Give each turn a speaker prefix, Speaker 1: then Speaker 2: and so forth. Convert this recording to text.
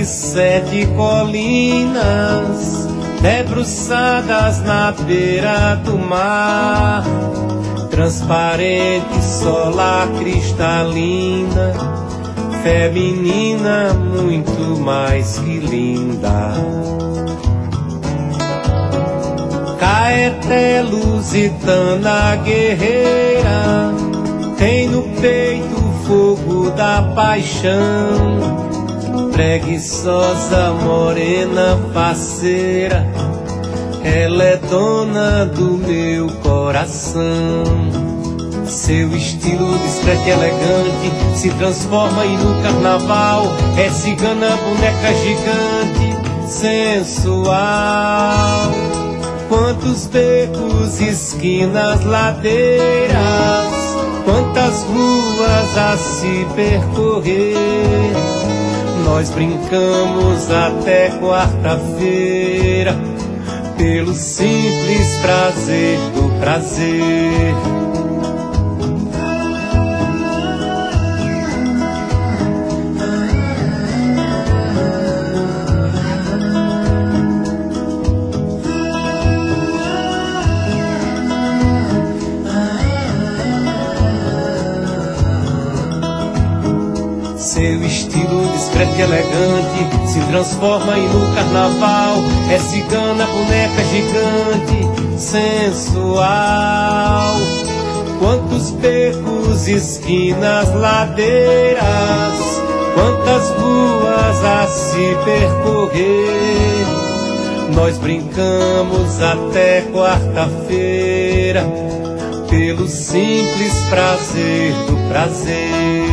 Speaker 1: de 7 colinas, debruçadas na beira do mar, transparente solar cristalina, feminina, muito mais que linda. Caeté, lusitana, guerreira, tem no peito o fogo da paixão. Preguiçosa, morena, faceira, ela é dona do meu coração. Seu estilo discreto e elegante se transforma e no carnaval é cigana, boneca gigante, sensual. Quantos becos, esquinas, ladeiras, quantas ruas a se percorrer. Nós brincamos até quarta-feira, pelo simples prazer do prazer. Seu estilo discreto e elegante se transforma e no carnaval é cigana, boneca gigante, sensual. Quantos becos, esquinas, ladeiras, quantas ruas a se percorrer. Nós brincamos até quarta-feira, pelo simples prazer do prazer.